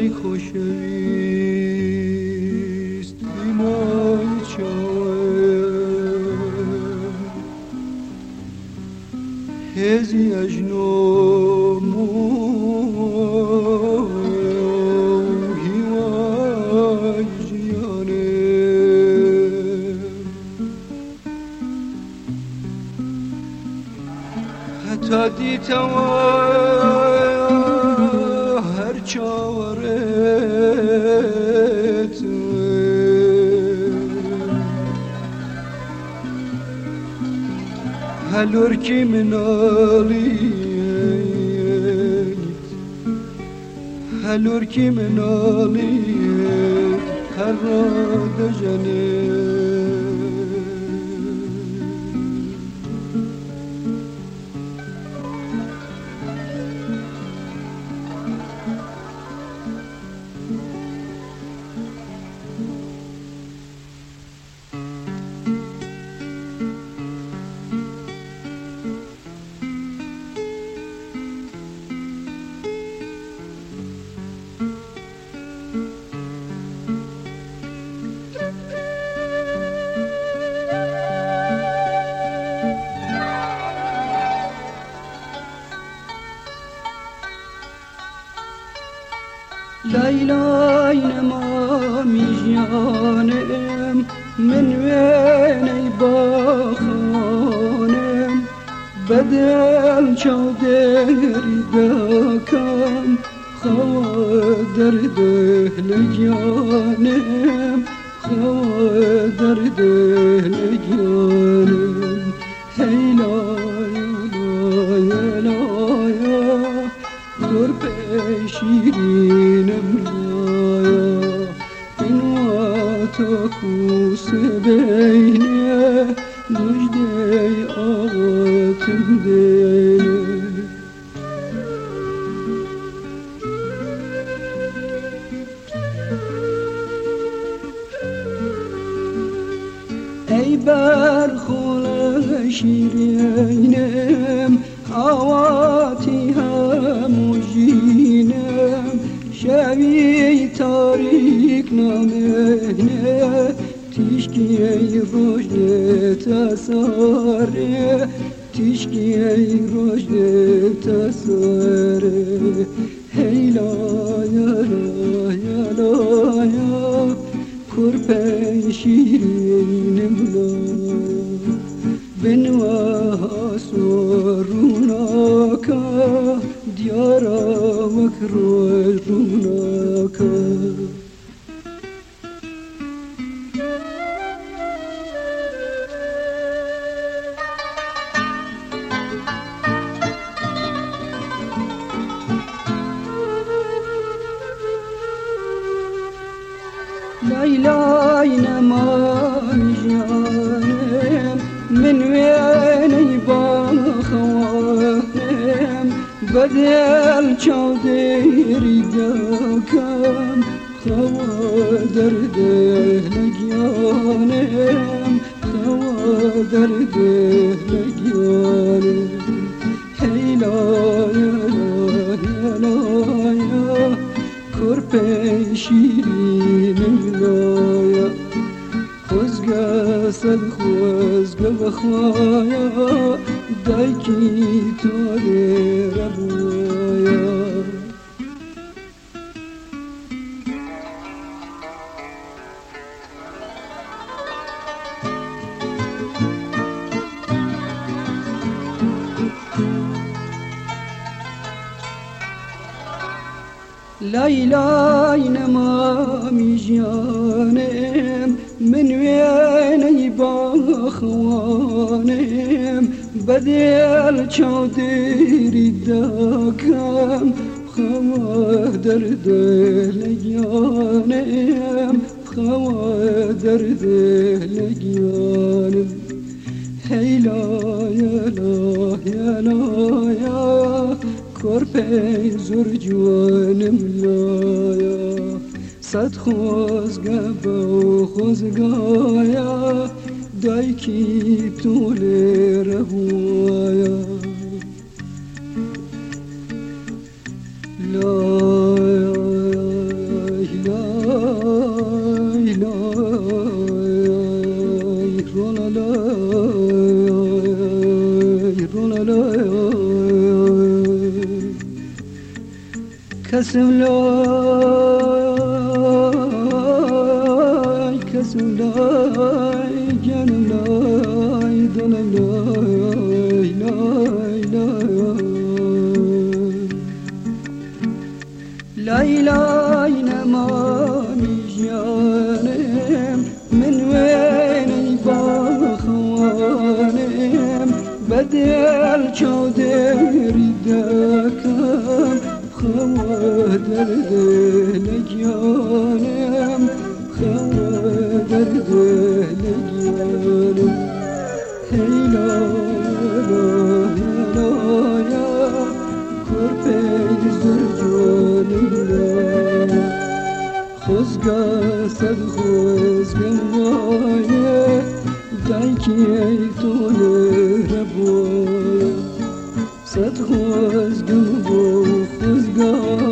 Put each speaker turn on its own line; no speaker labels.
ای خوشویست بینای چاوه هزی اجنو موهی وای جیانه حتی دیتم هر چاورت هلور کی منالیت هلور کی منالیت هر راد جنه لیلای نمامی جانم من وینی باخانم بدل چودری دکم خودر دهل جانم خودر دهل جانم هیلای لای لای قرب شیرینم لایا این واتو کوس بینه مجده آغاتم دینه ای برخول شیرینم آواتی همو جینم شوی تاریک نامنه تیشکی ای روژه تساره تیشکی ای روژه تساره هیلایا لایا لایا کرپی شیرینم لایا بنوها سروناکا دیارا مکروی روناکا لیلای نمای جانم من وینی باخوانم بدل چودری دکم خودر دهل جانم خودر دهل جانم هیلای لای لای کرپی شیرینم لایا خوزگه سد خوزگه بخوایا دایکی تولی ربویا لیلای نمامی جانم من وینی باخوانم بدل چودری دکم خودر دل جانم خودر دل جانم هیلایا لایا لایا کرپی زور جوانم لایا صد خوزگه با خوزگایا دایکی طول ربوایا لایا کسم لای جانم لای دلم لای لای نمانی جانم من وینی با خوانم بدل چودری دکم خوا درد لجانم خوا درد لجانم هیلا یا کرپید زرجانم خوزگا صد خوزگم وایه دایکی ایتونه ربوایه صد خوزگم و خوزگا